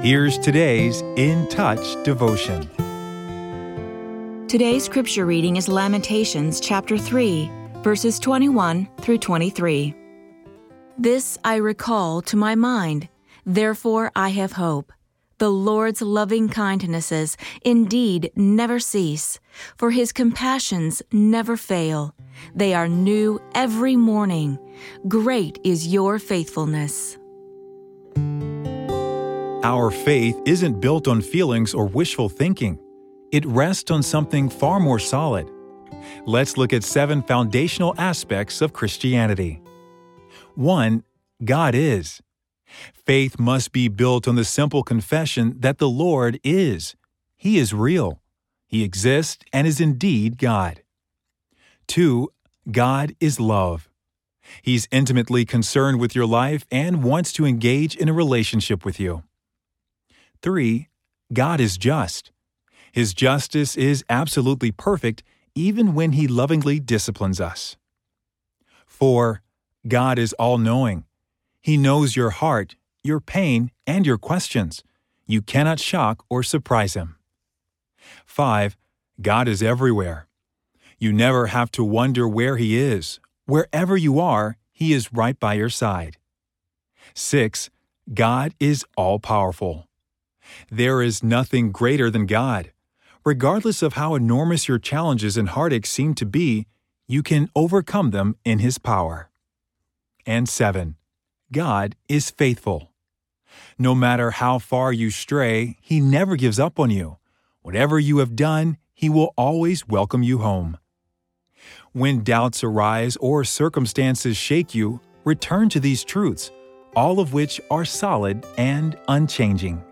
Here's today's In Touch devotion. Today's scripture reading is Lamentations chapter 3, verses 21 through 23. This I recall to my mind, therefore I have hope. The Lord's loving kindnesses indeed never cease, for His compassions never fail. They are new every morning. Great is your faithfulness. Our faith isn't built on feelings or wishful thinking. It rests on something far more solid. Let's look at 7 foundational aspects of Christianity. 1. God is. Faith must be built on the simple confession that the Lord is. He is real. He exists and is indeed God. 2. God is love. He's intimately concerned with your life and wants to engage in a relationship with you. 3. God is just. His justice is absolutely perfect even when He lovingly disciplines us. 4. God is all-knowing. He knows your heart, your pain, and your questions. You cannot shock or surprise Him. 5. God is everywhere. You never have to wonder where He is. Wherever you are, He is right by your side. 6. God is all-powerful. There is nothing greater than God. Regardless of how enormous your challenges and heartaches seem to be, you can overcome them in His power. And 7. God is faithful. No matter how far you stray, He never gives up on you. Whatever you have done, He will always welcome you home. When doubts arise or circumstances shake you, return to these truths, all of which are solid and unchanging.